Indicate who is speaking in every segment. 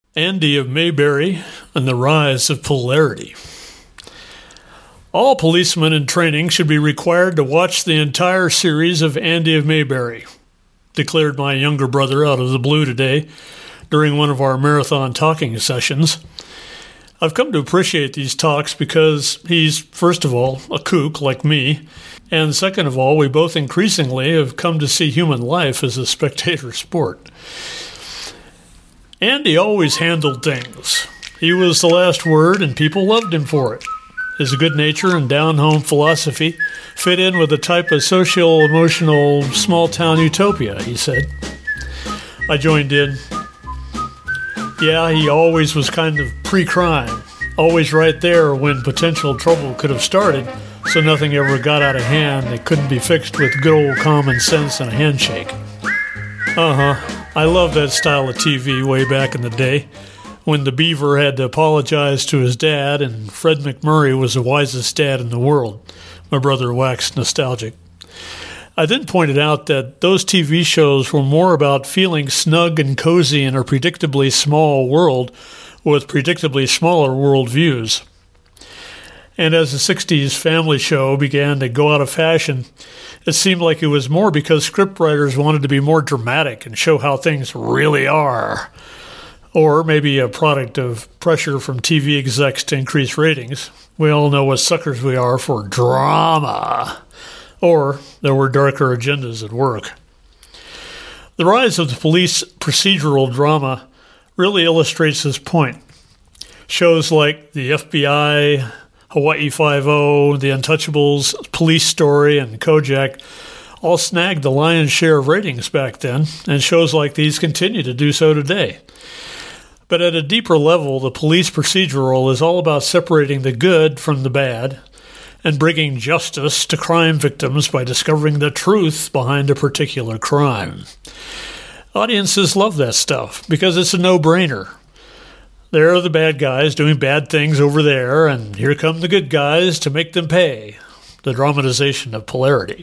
Speaker 1: Andy of Mayberry and the Rise of Polarity. All policemen in training should be required to watch the entire series of Andy of Mayberry, declared my younger brother out of the blue today during one of our marathon talking sessions. I've come to appreciate these talks because he's, first of all, a kook like me, and second of all, we both increasingly have come to see human life as a spectator sport. Andy always handled things. He was the last word, and people loved him for it. His good nature and down-home philosophy fit in with a type of social-emotional small-town utopia, he said. I joined in. Yeah, he always was kind of pre-crime, always right there when potential trouble could have started, so nothing ever got out of hand that couldn't be fixed with good old common sense and a handshake. I love that style of TV way back in the day, when the beaver had to apologize to his dad and Fred McMurray was the wisest dad in the world. My brother waxed nostalgic. I then pointed out that those TV shows were more about feeling snug and cozy in a predictably small world with predictably smaller worldviews. And as the 60s family show began to go out of fashion, it seemed like it was more because scriptwriters wanted to be more dramatic and show how things really are. Or maybe a product of pressure from TV execs to increase ratings. We all know what suckers we are for drama. Or there were darker agendas at work. The rise of the police procedural drama really illustrates this point. Shows like the FBI, Hawaii Five-0, The Untouchables, Police Story, and Kojak all snagged the lion's share of ratings back then, and shows like these continue to do so today. But at a deeper level, the police procedural is all about separating the good from the bad and bringing justice to crime victims by discovering the truth behind a particular crime. Audiences love that stuff because it's a no-brainer. There are the bad guys doing bad things over there, and here come the good guys to make them pay. The dramatization of polarity.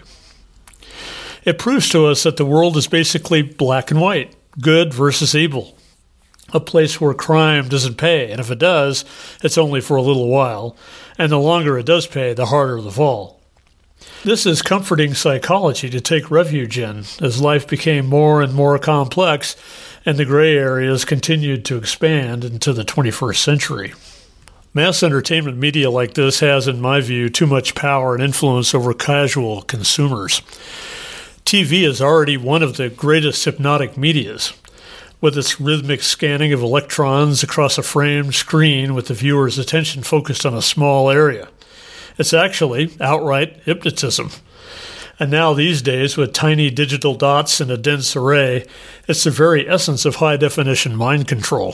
Speaker 1: It proves to us that the world is basically black and white, good versus evil. A place where crime doesn't pay, and if it does, it's only for a little while, and the longer it does pay, the harder the fall. This is comforting psychology to take refuge in, as life became more and more complex, and the gray areas continued to expand into the 21st century. Mass entertainment media like this has, in my view, too much power and influence over casual consumers. TV is already one of the greatest hypnotic medias, with its rhythmic scanning of electrons across a framed screen with the viewer's attention focused on a small area. It's actually outright hypnotism. And now these days, with tiny digital dots in a dense array, it's the very essence of high-definition mind control.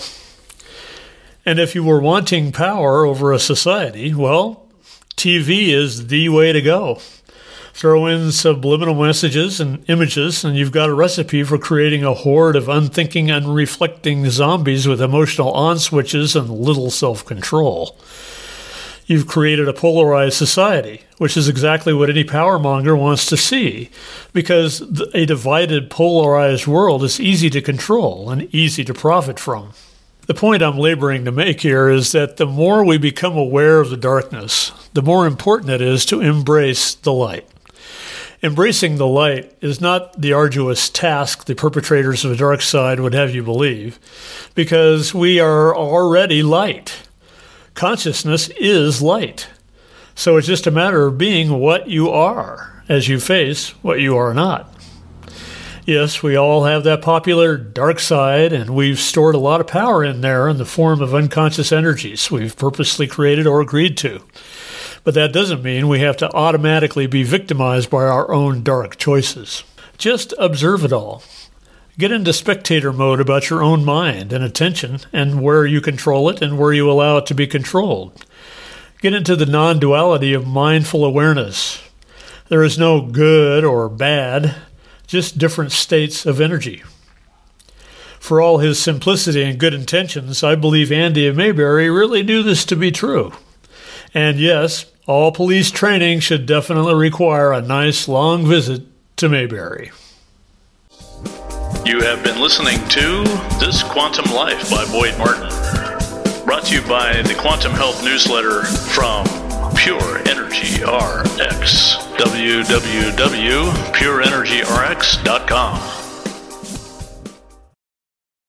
Speaker 1: And if you were wanting power over a society, well, TV is the way to go. Throw in subliminal messages and images, and you've got a recipe for creating a horde of unthinking, unreflecting zombies with emotional on-switches and little self-control. You've created a polarized society, which is exactly what any powermonger wants to see, because a divided, polarized world is easy to control and easy to profit from. The point I'm laboring to make here is that the more we become aware of the darkness, the more important it is to embrace the light. Embracing the light is not the arduous task the perpetrators of the dark side would have you believe, because we are already light. Consciousness is light. So it's just a matter of being what you are as you face what you are not. Yes, we all have that popular dark side, and we've stored a lot of power in there in the form of unconscious energies we've purposely created or agreed to. But that doesn't mean we have to automatically be victimized by our own dark choices. Just observe it all. Get into spectator mode about your own mind and attention and where you control it and where you allow it to be controlled. Get into the non-duality of mindful awareness. There is no good or bad, just different states of energy. For all his simplicity and good intentions, I believe Andy of Mayberry really knew this to be true. And yes, all police training should definitely require a nice long visit to Mayberry.
Speaker 2: You have been listening to This Quantum Life by Boyd Martin. Brought to you by the Quantum Health Newsletter from Pure Energy RX. www.pureenergyrx.com.